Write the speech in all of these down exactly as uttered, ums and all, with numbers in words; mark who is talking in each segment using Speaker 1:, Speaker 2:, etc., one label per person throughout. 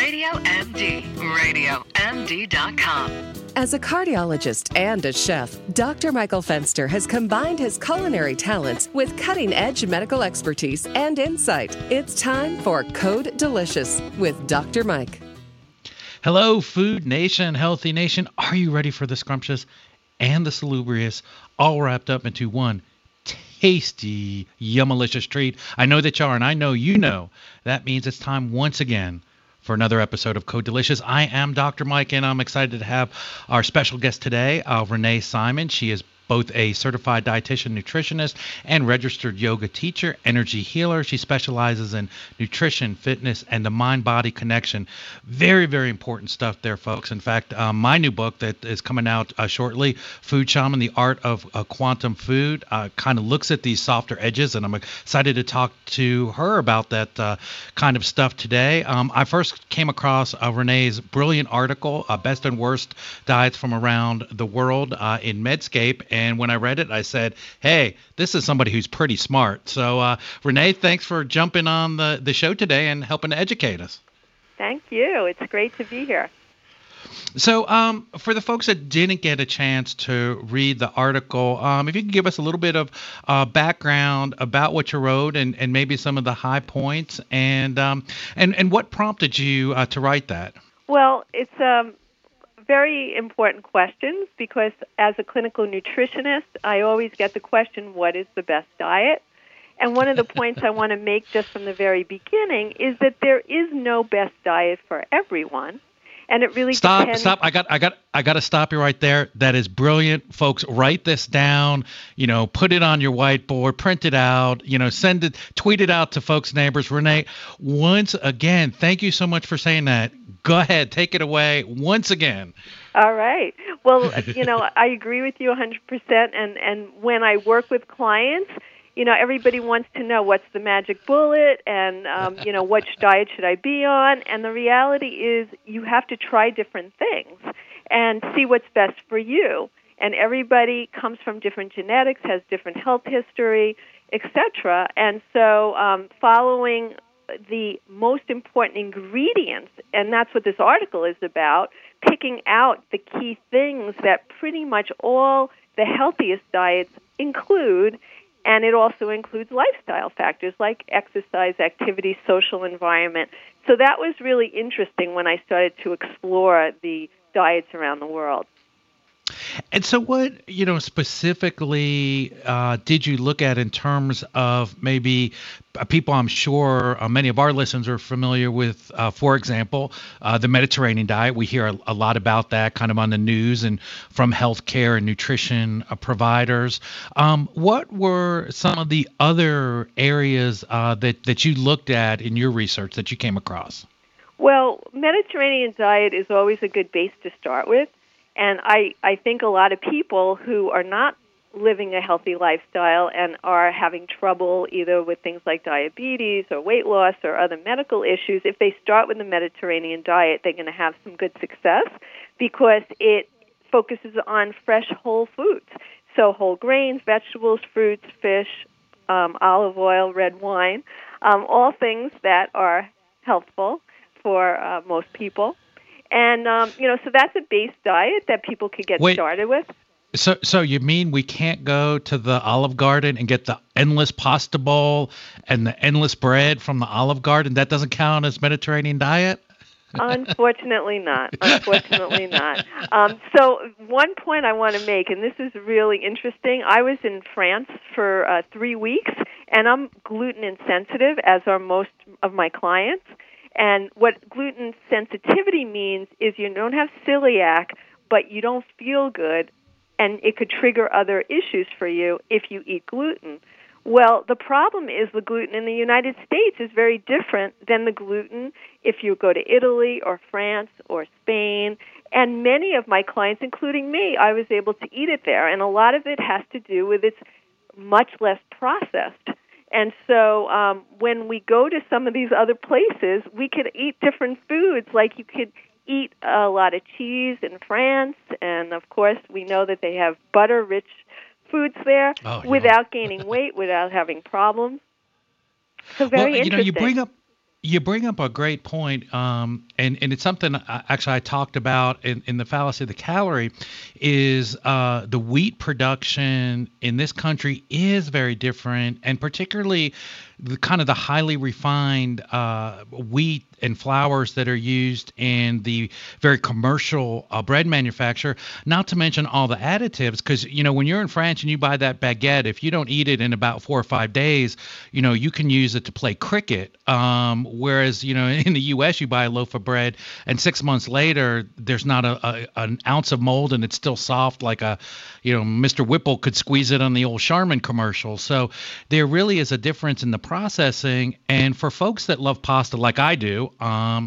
Speaker 1: Radio M D, radio m d dot com.
Speaker 2: As a cardiologist and a chef, Doctor Michael Fenster has combined his culinary talents with cutting-edge medical expertise and insight. It's time for Code Delicious with Doctor Mike.
Speaker 3: Hello, Food Nation, Healthy Nation. Are you ready for the scrumptious and the salubrious, all wrapped up into one tasty, yummalicious treat? I know that you are, and I know you know. That means it's time once again for another episode of Code Delicious. I am Doctor Mike, and I'm excited to have our special guest today, uh, Renee Simon. She is both a certified dietitian, nutritionist, and registered yoga teacher, energy healer. She specializes in nutrition, fitness, and the mind-body connection. Very, very important stuff there, folks. In fact, um, my new book that is coming out uh, shortly, Food Shaman, The Art of uh, Quantum Food, uh, kind of looks at these softer edges, and I'm excited to talk to her about that uh, kind of stuff today. Um, I first came across uh, Renee's brilliant article, uh, Best and Worst Diets from Around the World uh, in Medscape. And when I read it, I said, hey, this is somebody who's pretty smart. So, uh, Renee, thanks for jumping on the, the show today and helping to educate us.
Speaker 4: Thank you. It's great to be here.
Speaker 3: So um, for the folks that didn't get a chance to read the article, um, if you could give us a little bit of uh, background about what you wrote and, and maybe some of the high points and um, and, and what prompted you uh, to write that?
Speaker 4: Well, it's um. very important questions because as a clinical nutritionist, I always get the question, what is the best diet? And one of the points I want to make just from the very beginning is that there is no best diet for everyone. And it really
Speaker 3: stop,
Speaker 4: depends.
Speaker 3: Stop, I got I got I got to stop you right there. That is brilliant. Folks, write this down, you know, put it on your whiteboard, print it out, you know, send it, tweet it out to folks, neighbors. Renee, once again, thank you so much for saying that. Go ahead, take it away once again.
Speaker 4: All right. Well, you know, I agree with you one hundred percent. And, and when I work with clients, you know, everybody wants to know what's the magic bullet and, um, you know, which diet should I be on? And the reality is you have to try different things and see what's best for you. And everybody comes from different genetics, has different health history, et cetera. And so um, following the most important ingredients, and that's what this article is about, picking out the key things that pretty much all the healthiest diets include, and it also includes lifestyle factors like exercise, activity, social environment. So that was really interesting when I started to explore the diets around the world.
Speaker 3: And so what, you know, specifically uh, did you look at in terms of maybe uh, people I'm sure uh, many of our listeners are familiar with, uh, for example, uh, the Mediterranean diet. We hear a, a lot about that kind of on the news and from healthcare and nutrition uh, providers. Um, what were some of the other areas uh, that, that you looked at in your research that you came across?
Speaker 4: Well, Mediterranean diet is always a good base to start with. And I, I think a lot of people who are not living a healthy lifestyle and are having trouble either with things like diabetes or weight loss or other medical issues, if they start with the Mediterranean diet, they're going to have some good success because it focuses on fresh whole foods. So whole grains, vegetables, fruits, fish, um, olive oil, red wine, um, all things that are healthful for uh, most people. And, um, you know, so that's a base diet that people could get
Speaker 3: Wait,
Speaker 4: started with.
Speaker 3: So so you mean we can't go to the Olive Garden and get the endless pasta bowl and the endless bread from the Olive Garden? That doesn't count as Mediterranean diet?
Speaker 4: Unfortunately not. Unfortunately not. Um, so one point I want to make, and this is really interesting. I was in France for uh, three weeks, and I'm gluten insensitive, as are most of my clients. And what gluten sensitivity means is you don't have celiac, but you don't feel good, and it could trigger other issues for you if you eat gluten. Well, the problem is the gluten in the United States is very different than the gluten if you go to Italy or France or Spain. And many of my clients, including me, I was able to eat it there. And a lot of it has to do with it's much less processed. And so um, when we go to some of these other places, we could eat different foods. Like you could eat a lot of cheese in France, and of course we know that they have butter-rich foods there
Speaker 3: oh, yeah.
Speaker 4: without gaining weight, without having problems. So very
Speaker 3: well, you
Speaker 4: interesting.
Speaker 3: know, you bring up You bring up a great point, um, and, and it's something I, actually I talked about in, in the fallacy of the calorie, is uh, the wheat production in this country is very different, and particularly the kind of the highly refined uh, wheat and flours that are used in the very commercial uh, bread manufacture, not to mention all the additives, because, you know, when you're in France and you buy that baguette, if you don't eat it in about four or five days, you know, you can use it to play cricket. Um, whereas, you know, in the U S, you buy a loaf of bread and six months later, there's not a, a an ounce of mold and it's still soft like a, you know, Mister Whipple could squeeze it on the old Charmin commercial. So there really is a difference in the processing. And for folks that love pasta like I do, um,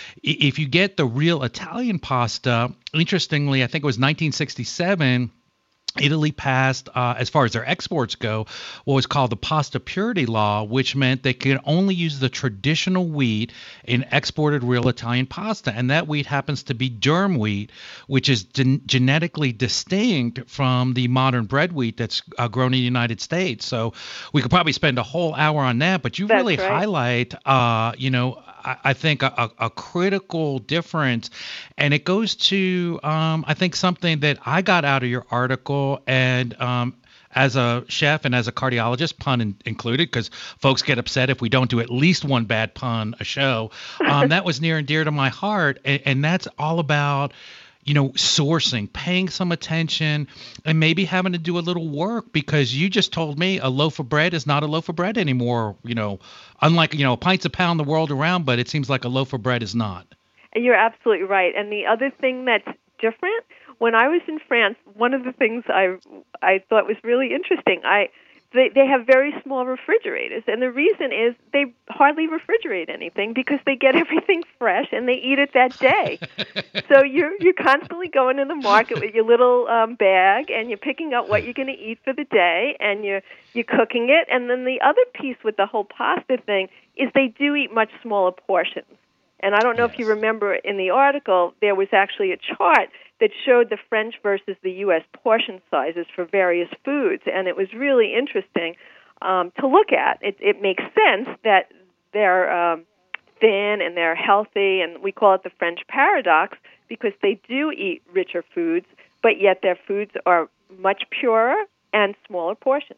Speaker 3: if you get the real Italian pasta, interestingly, I think it was nineteen sixty-seven, Italy passed, uh, as far as their exports go, what was called the pasta purity law, which meant they could only use the traditional wheat in exported real Italian pasta. And that wheat happens to be durum wheat, which is gen- genetically distinct from the modern bread wheat that's uh, grown in the United States. So we could probably spend a whole hour on that, but you
Speaker 4: That's
Speaker 3: really
Speaker 4: right.
Speaker 3: highlight, uh, you know, I, I think a, a, a critical difference. And it goes to, um, I think, something that I got out of your article. And um, as a chef and as a cardiologist, pun in, included, because folks get upset if we don't do at least one bad pun a show, um, that was near and dear to my heart. And, and that's all about, you know, sourcing, paying some attention, and maybe having to do a little work, because you just told me a loaf of bread is not a loaf of bread anymore. You know, unlike, you know, pints a pound the world around, but it seems like a loaf of bread is not.
Speaker 4: You're absolutely right. And the other thing that's different, when I was in France, one of the things I I thought was really interesting, I they, they have very small refrigerators, and the reason is they hardly refrigerate anything because they get everything fresh and they eat it that day. So you're you're constantly going to the market with your little um, bag, and you're picking up what you're going to eat for the day, and you're you're cooking it. And then the other piece with the whole pasta thing is they do eat much smaller portions. And I don't know yes. if you remember in the article, there was actually a chart that showed the French versus the U S portion sizes for various foods, and it was really interesting um, to look at. It, it makes sense that they're um, thin and they're healthy, and we call it the French paradox because they do eat richer foods, but yet their foods are much purer and smaller portions.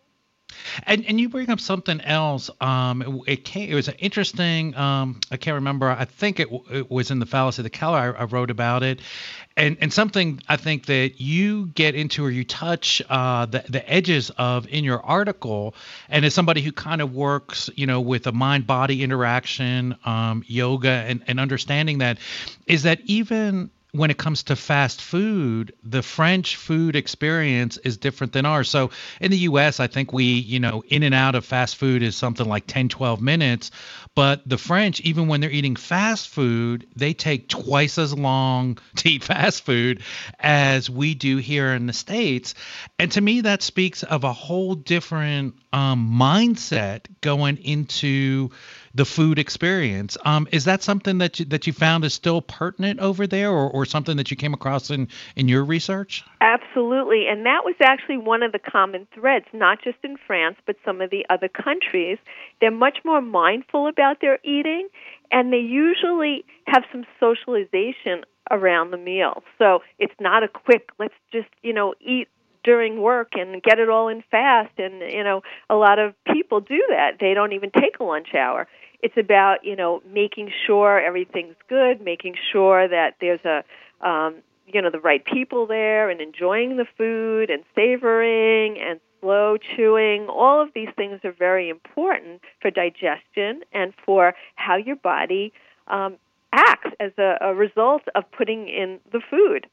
Speaker 3: And and you bring up something else. Um, it, it came. It was an interesting. Um, I can't remember. I think it, it was in the fallacy of the calorie. I, I wrote about it, and and something I think that you get into or you touch uh, the the edges of in your article. And as somebody who kind of works, you know, with a mind body interaction, um, yoga, and and understanding that, is that even when it comes to fast food, the French food experience is different than ours. So in the U S, I think we, you know, in and out of fast food is something like ten, twelve minutes. But the French, even when they're eating fast food, they take twice as long to eat fast food as we do here in the States. And to me, that speaks of a whole different um, mindset going into the food experience. Um, is that something that you, that you found is still pertinent over there, or, or something that you came across in, in your research?
Speaker 4: Absolutely. And that was actually one of the common threads, not just in France, but some of the other countries. They're much more mindful about their eating, and they usually have some socialization around the meal. So it's not a quick, let's just, you know, eat during work and get it all in fast. And, you know, a lot of people do that. They don't even take a lunch hour. It's about, you know, making sure everything's good, making sure that there's a, um, you know, the right people there, and enjoying the food and savoring and slow chewing. All of these things are very important for digestion and for how your body um, acts as a, a result of putting in the food.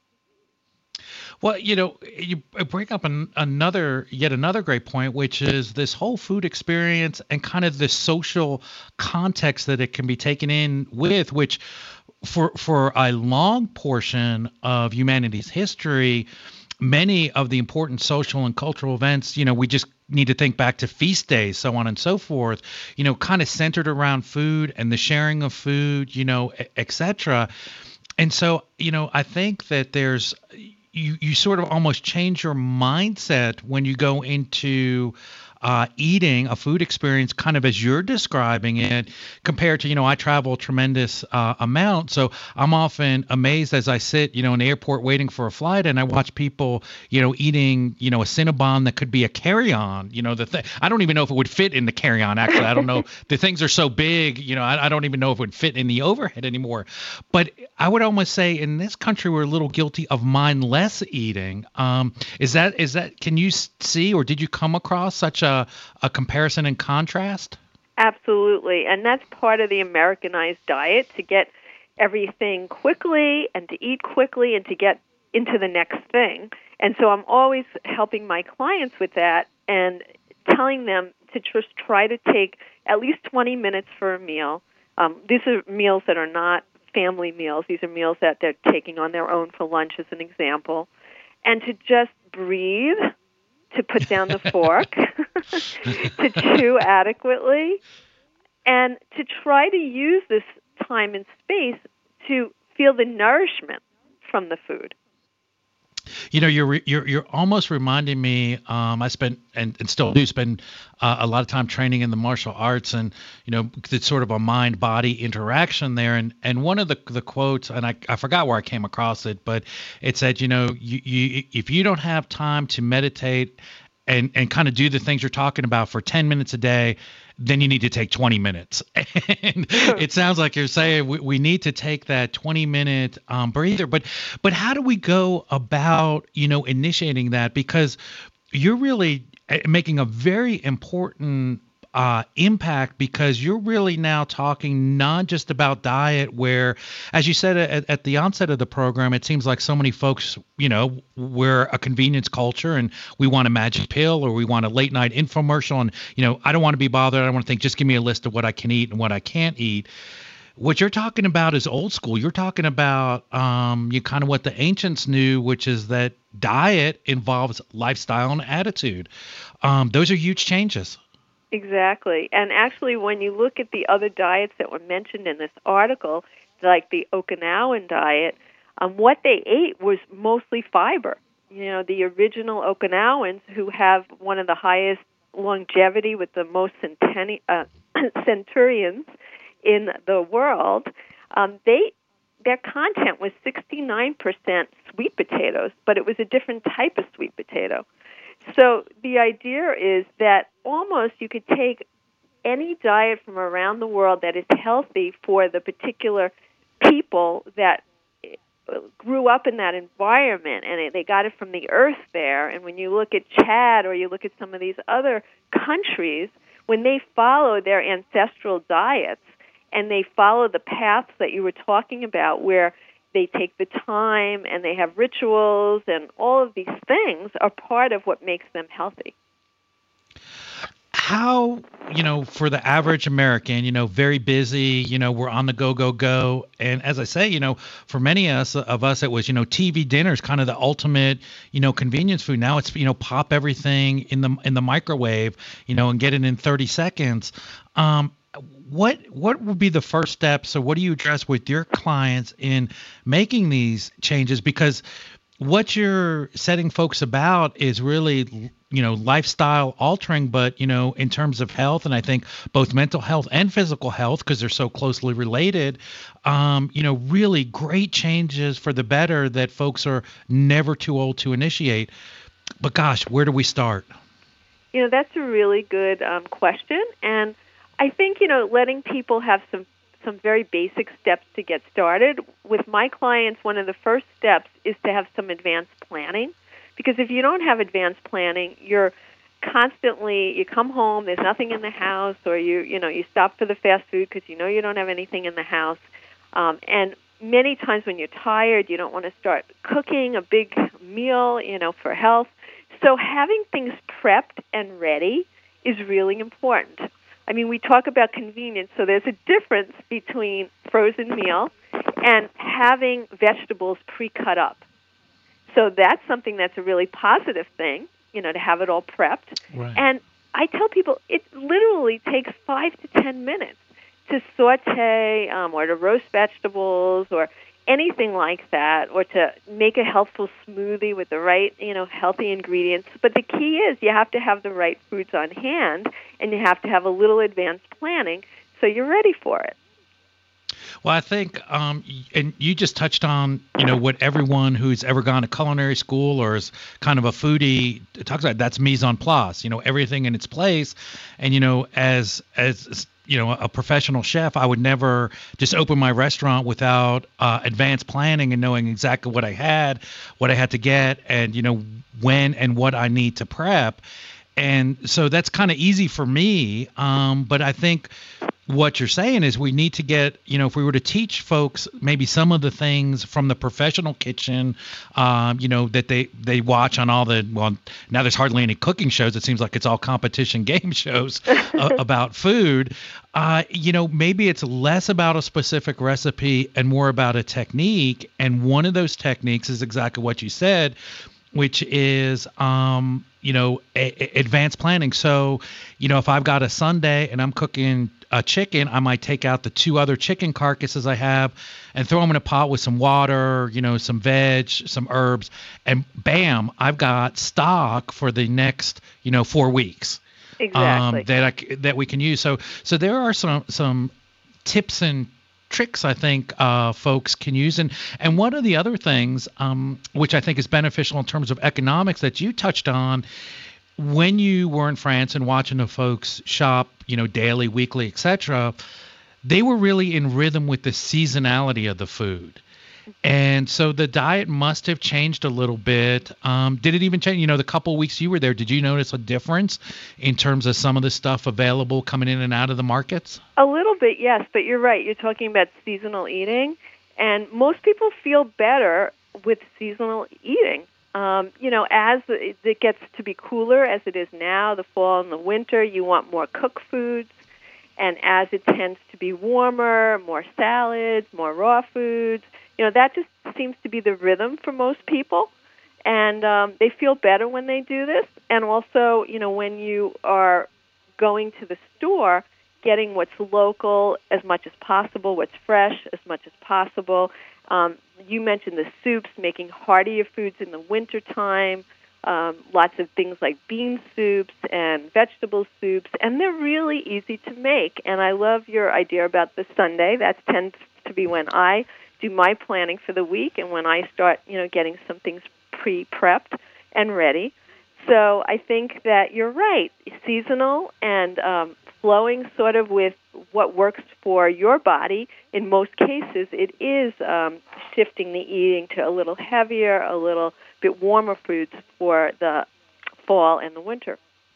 Speaker 3: Well, you know, you bring up an, another, yet another great point, which is this whole food experience and kind of the social context that it can be taken in with, which for for a long portion of humanity's history, many of the important social and cultural events, you know, we just need to think back to feast days, so on and so forth, you know, kind of centered around food and the sharing of food, you know, et cetera. And so, you know, I think that there's, you, you sort of almost change your mindset when you go into uh, eating a food experience kind of as you're describing it compared to, you know, I travel a tremendous uh, amount. So I'm often amazed as I sit, you know, in the airport waiting for a flight and I watch people, you know, eating, you know, a Cinnabon that could be a carry-on, you know, the thing. I don't even know if it would fit in the carry-on, actually. I don't know. The things are so big, you know, I, I don't even know if it would fit in the overhead anymore. But I would almost say in this country, we're a little guilty of mindless eating. Um, is that, is that, can you see, or did you come across such a, a comparison and contrast?
Speaker 4: Absolutely. And that's part of the Americanized diet, to get everything quickly and to eat quickly and to get into the next thing. And so I'm always helping my clients with that and telling them to just try to take at least twenty minutes for a meal. Um, these are meals that are not family meals. These are meals that they're taking on their own for lunch, as an example. And to just breathe, to put down the fork, to chew adequately, and to try to use this time and space to feel the nourishment from the food.
Speaker 3: You know, you're you're you're almost reminding me. Um, I spent and, and still do spend uh, a lot of time training in the martial arts, and you know, it's sort of a mind-body interaction there. And and one of the the quotes, and I, I forgot where I came across it, but it said, you know, you, you if you don't have time to meditate and and kind of do the things you're talking about for ten minutes a day, then you need to take twenty minutes. And it sounds like you're saying we, we need to take that twenty minute um, breather. But but how do we go about, you know, initiating that? Because you're really making a very important uh, impact, because you're really now talking not just about diet, where, as you said at, at the onset of the program, it seems like so many folks, you know, we're a convenience culture and we want a magic pill or we want a late night infomercial. And, you know, I don't want to be bothered. I want to think, just give me a list of what I can eat and what I can't eat. What you're talking about is old school. You're talking about um, you kind of what the ancients knew, which is that diet involves lifestyle and attitude. Um, those are huge changes.
Speaker 4: Exactly. And actually, when you look at the other diets that were mentioned in this article, like the Okinawan diet, um, what they ate was mostly fiber. You know, the original Okinawans, who have one of the highest longevity with the most centeni- uh, centurions in the world, um, they their content was sixty-nine percent sweet potatoes, but it was a different type of sweet potato. So the idea is that almost you could take any diet from around the world that is healthy for the particular people that grew up in that environment, and they got it from the earth there. And when you look at Chad or you look at some of these other countries, when they follow their ancestral diets and they follow the paths that you were talking about, where they take the time and they have rituals, and all of these things are part of what makes them healthy.
Speaker 3: How, you know, for the average American, you know, very busy, you know, we're on the go, go, go. And as I say, you know, for many of us, of us, it was, you know, T V dinners, kind of the ultimate, you know, convenience food. Now it's, you know, pop everything in the in the microwave, you know, and get it in thirty seconds. Um, What what would be the first steps? So what do you address with your clients in making these changes? Because what you're setting folks about is really, you know, lifestyle altering, but, you know, in terms of health, and I think both mental health and physical health, because they're so closely related, um, you know, really great changes for the better that folks are never too old to initiate. But gosh, where do we start?
Speaker 4: You know, that's a really good um, question. And I think, you know, letting people have some, some very basic steps to get started. With my clients, one of the first steps is to have some advanced planning. Because if you don't have advanced planning, you're constantly, you come home, there's nothing in the house, or you, you know, you stop for the fast food because you know you don't have anything in the house. Um, and many times when you're tired, you don't want to start cooking a big meal, you know, for health. So having things prepped and ready is really important. I mean, we talk about convenience, so there's a difference between frozen meal and having vegetables pre-cut up. So that's something that's a really positive thing, you know, to have it all prepped.
Speaker 3: Right.
Speaker 4: And I tell people it literally takes five to ten minutes to saute um, or to roast vegetables, or anything like that, or to make a healthful smoothie with the right, you know, healthy ingredients. But the key is you have to have the right foods on hand, and you have to have a little advanced planning so you're ready for it.
Speaker 3: Well, I think, um, and you just touched on, you know, what everyone who's ever gone to culinary school or is kind of a foodie talks about. That's mise en place, you know, everything in its place. And, you know, as, as, you know, a professional chef, I would never just open my restaurant without uh, advanced planning and knowing exactly what I had, what I had to get, and, you know, when and what I need to prep. And so that's kind of easy for me. Um, but I think what you're saying is we need to get, you know, if we were to teach folks maybe some of the things from the professional kitchen, um, you know, that they, they watch on all the, well, now there's hardly any cooking shows. It seems like it's all competition game shows uh, about food. Uh, you know, maybe it's less about a specific recipe and more about a technique. And one of those techniques is exactly what you said, which is, um, you know, a, a advanced planning. So, you know, if I've got a Sunday and I'm cooking a chicken, I might take out the two other chicken carcasses I have and throw them in a pot with some water, you know, some veg, some herbs, and bam, I've got stock for the next, you know, four weeks.
Speaker 4: Exactly.
Speaker 3: Um, that I, that we can use. So, so there are some, some tips and tricks I think uh, folks can use. And, and one of the other things, um, which I think is beneficial in terms of economics that you touched on, when you were in France and watching the folks shop, you know, daily, weekly, et cetera, they were really in rhythm with the seasonality of the food. And so the diet must have changed a little bit. Um, did it even change? You know, the couple of weeks you were there, did you notice a difference in terms of some of the stuff available coming in and out of the markets?
Speaker 4: A little bit, yes, but you're right. You're talking about seasonal eating, and most people feel better with seasonal eating. Um, you know, as it gets to be cooler, as it is now, the fall and the winter, you want more cooked foods. And as it tends to be warmer, more salads, more raw foods. You know, that just seems to be the rhythm for most people. And um, they feel better when they do this. And also, you know, when you are going to the store, getting what's local as much as possible, what's fresh as much as possible. Um, you mentioned the soups, making heartier foods in the wintertime, um, lots of things like bean soups and vegetable soups, and they're really easy to make. And I love your idea about the Sunday. That tends to be when I do my planning for the week and when I start, you know, getting some things pre-prepped and ready. So I think that you're right, seasonal and um, flowing sort of with what works for your body. In most cases, it is um, shifting the eating to a little heavier, a little bit warmer foods for the fall and the winter.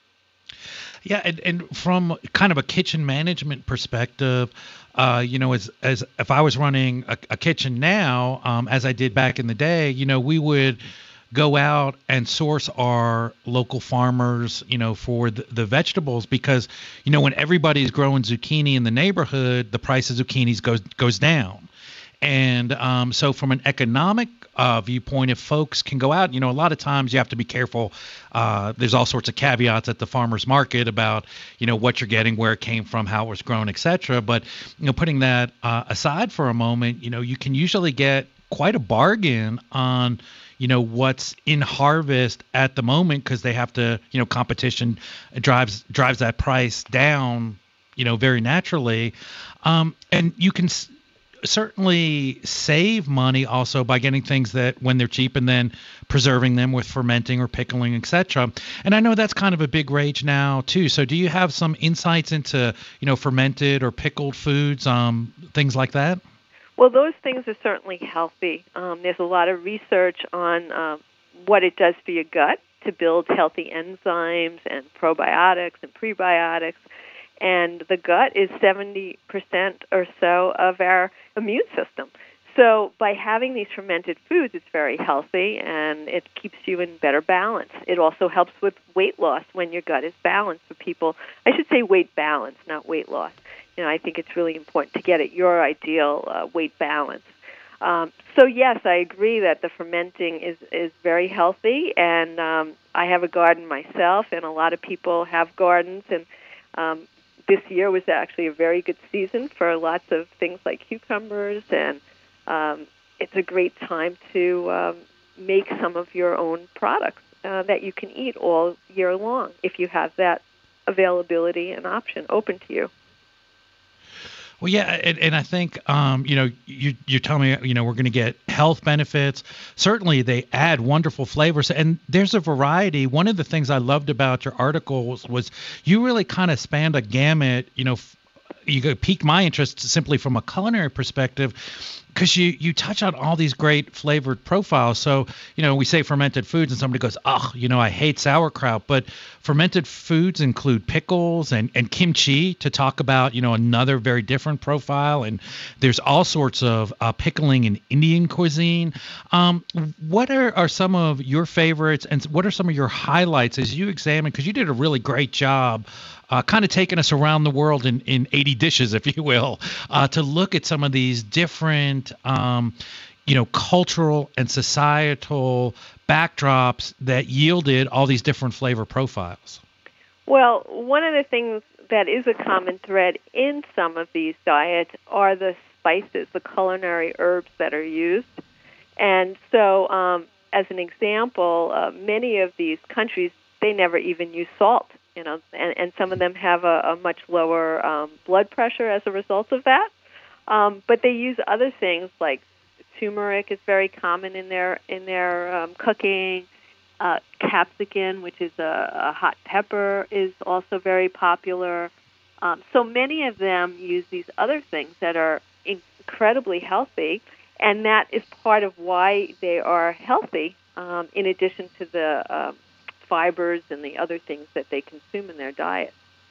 Speaker 3: Yeah, and, and from kind of a kitchen management perspective, uh, you know, as as if I was running a, a kitchen now, um, as I did back in the day, you know, we would go out and source our local farmers, you know, for the, the vegetables, because, you know, when everybody's growing zucchini in the neighborhood, the price of zucchinis goes goes down. And um, so from an economic uh, viewpoint, if folks can go out, you know, a lot of times you have to be careful. Uh, there's all sorts of caveats at the farmer's market about, you know, what you're getting, where it came from, how it was grown, et cetera. But, you know, putting that uh, aside for a moment, you know, you can usually get quite a bargain on, you know, what's in harvest at the moment, because they have to, you know, competition drives drives that price down, you know, very naturally. Um, and you can s- certainly save money also by getting things that when they're cheap and then preserving them with fermenting or pickling, et cetera. And I know that's kind of a big rage now too. So do you have some insights into, you know, fermented or pickled foods, um, things like that?
Speaker 4: Well, those things are certainly healthy. Um, there's a lot of research on um, what it does for your gut to build healthy enzymes and probiotics and prebiotics. And the gut is seventy percent or so of our immune system. So by having these fermented foods, it's very healthy, and it keeps you in better balance. It also helps with weight loss when your gut is balanced for people. I should say weight balance, not weight loss. You know, I think it's really important to get at your ideal uh, weight balance. Um, so, yes, I agree that the fermenting is, is very healthy, and um, I have a garden myself, and a lot of people have gardens, and um, this year was actually a very good season for lots of things like cucumbers and um, it's a great time to um, make some of your own products uh, that you can eat all year long if you have that availability and option open to you.
Speaker 3: Well, yeah, and, and I think, um, you know, you, you're telling me, you know, we're going to get health benefits. Certainly, they add wonderful flavors, and there's a variety. One of the things I loved about your articles was you really kind of spanned a gamut, you know, f- you piqued my interest simply from a culinary perspective, because you, you touch on all these great flavored profiles. So, you know, we say fermented foods and somebody goes, oh, you know, I hate sauerkraut. But fermented foods include pickles and, and kimchi, to talk about, you know, another very different profile. And there's all sorts of uh, pickling in Indian cuisine. Um, what are, are some of your favorites, and what are some of your highlights as you examine, because you did a really great job Uh, kind of taking us around the world in, in eighty dishes, if you will, uh, to look at some of these different, um, you know, cultural and societal backdrops that yielded all these different flavor profiles.
Speaker 4: Well, one of the things that is a common thread in some of these diets are the spices, the culinary herbs that are used. And so, um, as an example, uh, many of these countries, they never even use salt. You know, and, and some of them have a, a much lower um, blood pressure as a result of that. Um, but they use other things like turmeric is very common in their in their um, cooking. Uh, capsicum, which is a, a hot pepper, is also very popular. Um, so many of them use these other things that are incredibly healthy, and that is part of why they are healthy. Um, in addition to the um, fibers and the other things that they consume in their diet.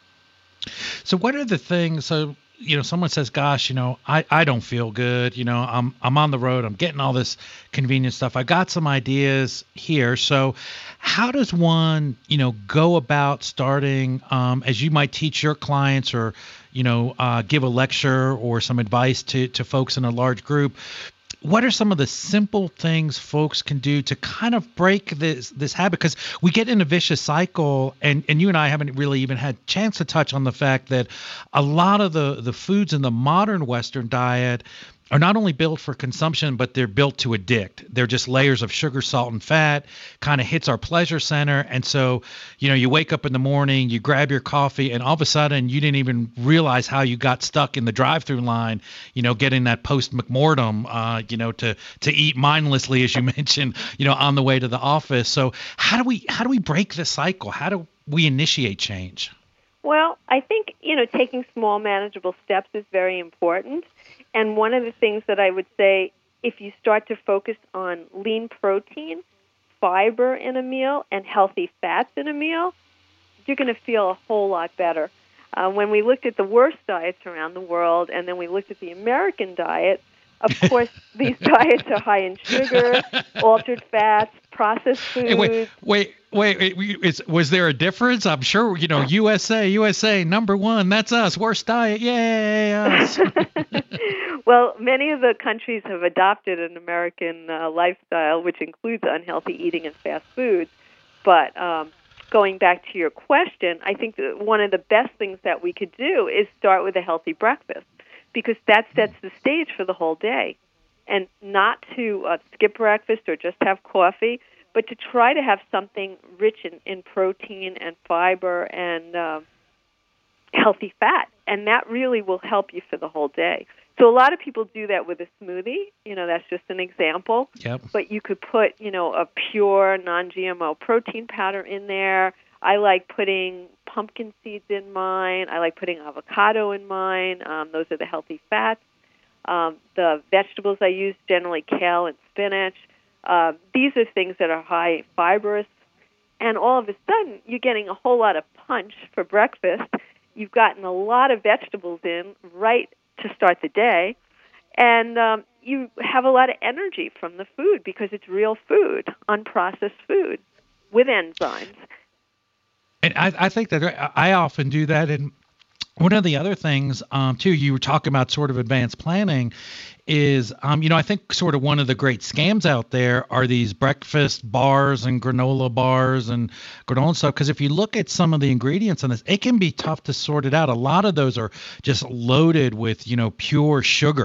Speaker 3: So what are the things, so, you know, someone says, gosh, you know, I, I don't feel good. You know, I'm, I'm on the road. I'm getting all this convenient stuff. I got some ideas here. So how does one, you know, go about starting, um, as you might teach your clients, or, you know, uh, give a lecture or some advice to, to folks in a large group? What are some of the simple things folks can do to kind of break this this habit? Because we get in a vicious cycle, and, and you and I haven't really even had a chance to touch on the fact that a lot of the, the foods in the modern Western diet are not only built for consumption, but they're built to addict. They're just layers of sugar, salt, and fat, kind of hits our pleasure center. And so, you know, you wake up in the morning, you grab your coffee, and all of a sudden you didn't even realize how you got stuck in the drive-through line, you know, getting that post-mortem, uh, you know, to, to eat mindlessly, as you mentioned, you know, on the way to the office. So how do we, how do we break this cycle? How do we initiate change?
Speaker 4: Well, I think, you know, taking small, manageable steps is very important. And one of the things that I would say, if you start to focus on lean protein, fiber in a meal, and healthy fats in a meal, you're going to feel a whole lot better. Uh, when we looked at the worst diets around the world, and then we looked at the American diet, of course, these diets are high in sugar, altered fats, processed foods.
Speaker 3: Hey, wait, wait, wait, wait is, was there a difference? I'm sure, you know, U S A, U S A, number one, that's us, worst diet, yay, us.
Speaker 4: Well, many of the countries have adopted an American uh, lifestyle, which includes unhealthy eating and fast foods. But um, going back to your question, I think that one of the best things that we could do is start with a healthy breakfast, because that sets the stage for the whole day. And not to uh, skip breakfast or just have coffee, but to try to have something rich in, in protein and fiber and um, healthy fat. And that really will help you for the whole day. So a lot of people do that with a smoothie. You know, that's just an example.
Speaker 3: Yep.
Speaker 4: But you could put, you know, a pure non-G M O protein powder in there. I like putting pumpkin seeds in mine. I like putting avocado in mine. Um, those are the healthy fats. Um, the vegetables I use, generally kale and spinach. Uh, these are things that are high fibrous. And all of a sudden, you're getting a whole lot of punch for breakfast. You've gotten a lot of vegetables in right to start the day. And um, you have a lot of energy from the food because it's real food, unprocessed food with enzymes.
Speaker 3: And I, I think that I often do that. And one of the other things, um, too, you were talking about sort of advanced planning is, um, you know, I think sort of one of the great scams out there are these breakfast bars and granola bars and granola and stuff. Because if you look at some of the ingredients in this, it can be tough to sort it out. A lot of those are just loaded with, you know, pure sugar.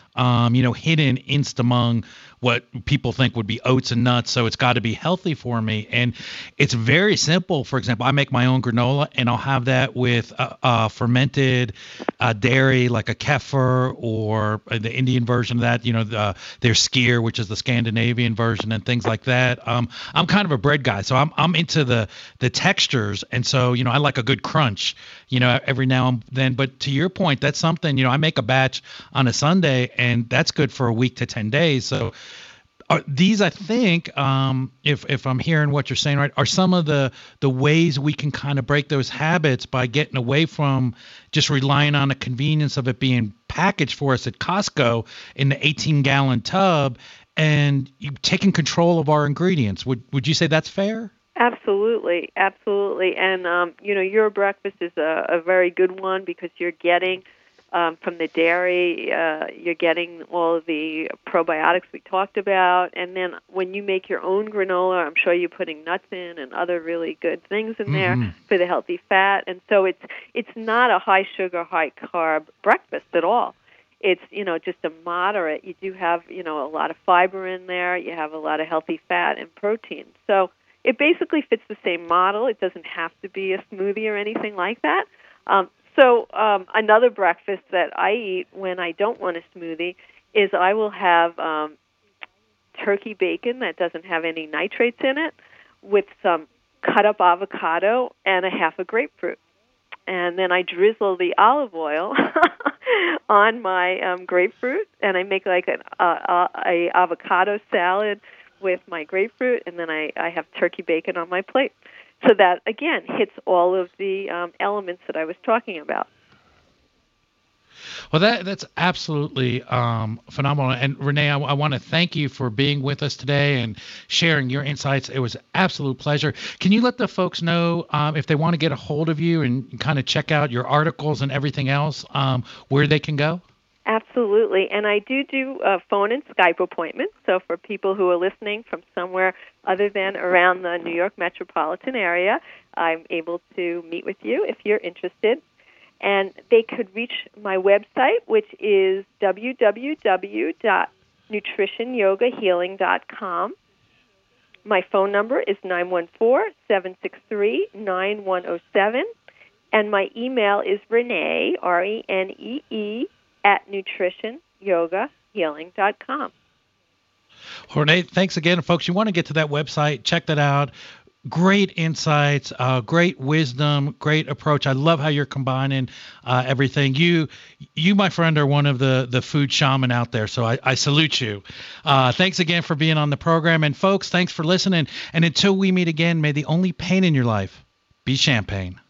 Speaker 3: um, you know, hidden in among what people think would be oats and nuts. So it's got to be healthy for me. And it's very simple. For example, I make my own granola, and I'll have that with uh, uh, fermented uh, dairy, like a kefir, or the Indian version of that, you know, the, their skyr, which is the Scandinavian version, and things like that. Um, I'm kind of a bread guy, so I'm I'm into the the textures. And so, you know, I like a good crunch, you know, every now and then. But to your point, that's something, you know, I make a batch on a Sunday, and that's good for a week to ten days. So are these, I think, um, if if I'm hearing what you're saying right, are some of the the ways we can kind of break those habits by getting away from just relying on the convenience of it being packaged for us at Costco in the eighteen gallon tub, and you taking control of our ingredients. Would would you say that's fair?
Speaker 4: Absolutely, absolutely. And, um, you know, your breakfast is a, a very good one because you're getting um, from the dairy, uh, you're getting all of the probiotics we talked about. And then when you make your own granola, I'm sure you're putting nuts in and other really good things in there mm-hmm. for the healthy fat. And so it's it's not a high sugar, high carb breakfast at all. It's, you know, just a moderate. You do have, you know, a lot of fiber in there. You have a lot of healthy fat and protein. So it basically fits the same model. It doesn't have to be a smoothie or anything like that. Um, so um, another breakfast that I eat when I don't want a smoothie is I will have um, turkey bacon that doesn't have any nitrates in it with some cut-up avocado and a half a grapefruit. And then I drizzle the olive oil on my um, grapefruit, and I make like an uh, a avocado salad with my grapefruit, and then I, I have turkey bacon on my plate. So that, again, hits all of the um, elements that I was talking about.
Speaker 3: Well, that that's absolutely um, phenomenal. And Renee, I, I want to thank you for being with us today and sharing your insights. It was an absolute pleasure. Can you let the folks know um, if they want to get a hold of you and kind of check out your articles and everything else, um, where they can go?
Speaker 4: Absolutely. And I do do uh, phone and Skype appointments. So for people who are listening from somewhere other than around the New York metropolitan area, I'm able to meet with you if you're interested. And they could reach my website, which is w w w dot nutrition yoga healing dot com. My phone number is nine one four, seven six three, nine one zero seven. And my email is Renee, R E N E E, at nutrition yoga healing dot com.
Speaker 3: Well, Renee, thanks again. Folks, you want to get to that website, check that out. Great insights, uh, great wisdom, great approach. I love how you're combining uh, everything. You, you, my friend, are one of the, the food shaman out there, so I, I salute you. Uh, thanks again for being on the program. And, folks, thanks for listening. And until we meet again, may the only pain in your life be champagne.